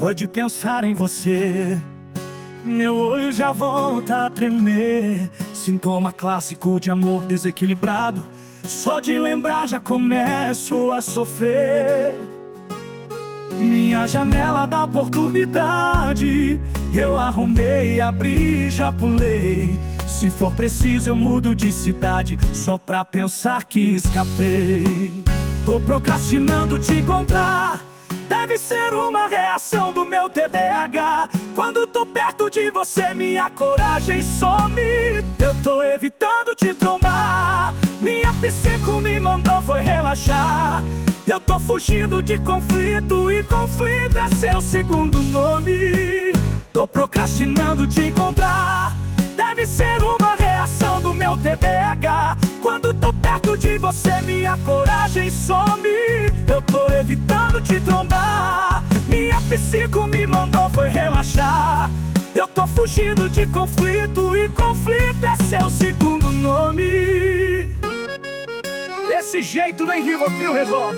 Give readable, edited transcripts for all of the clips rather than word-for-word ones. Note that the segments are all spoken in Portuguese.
Só de pensar em você, meu olho já volta a tremer. Sintoma clássico de amor desequilibrado. Só de lembrar já começo a sofrer. Minha janela da oportunidade eu arrumei, abri, já pulei. Se for preciso eu mudo de cidade, só pra pensar que escapei. Tô procrastinando te encontrar. Deve ser uma reação do meu TDAH. Quando tô perto de você minha coragem some. Eu tô evitando te trombar. Minha psico me mandou foi relaxar. Eu tô fugindo de conflito e conflito é seu segundo nome. Tô procrastinando te encontrar. Deve ser uma reação do meu TDAH. Quando tô perto de você minha coragem some. Eu tô evitando te trombar. Minha psico me mandou foi relaxar. Eu tô fugindo de conflito e conflito é seu segundo nome. Desse jeito nem Rivotril resolve.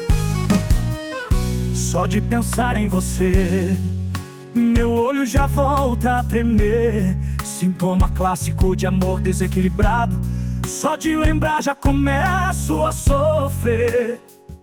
Só de pensar em você meu olho já volta a tremer. Sintoma clássico de amor desequilibrado. Só de lembrar já começo a sofrer.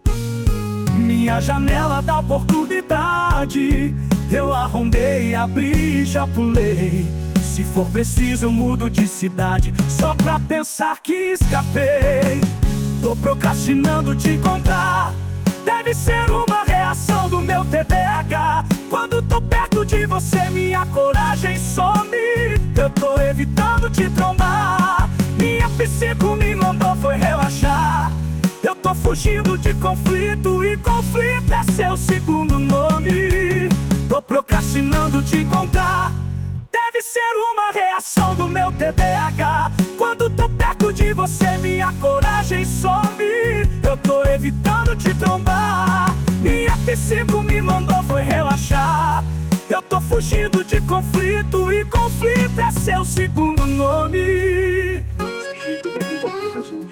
Minha janela da oportunidade eu arrondei, abri, já pulei. Se for preciso eu mudo de cidade, só pra pensar que escapei. Tô procrastinando te encontrar. Deve ser uma reação do meu TDAH. Quando tô perto de você minha coragem some. Eu tô evitando te trombar. Minha psico me mandou foi relaxar. Eu tô fugindo de conflito e conflito é seu segundo nome. Tô procrastinando te encontrar. Deve ser uma reação do meu TDAH. Quando tô perto de você minha coragem some. Eu tô evitando te trombar. Minha psico me mandou foi relaxar. Eu tô fugindo de conflito e conflito é seu segundo nome.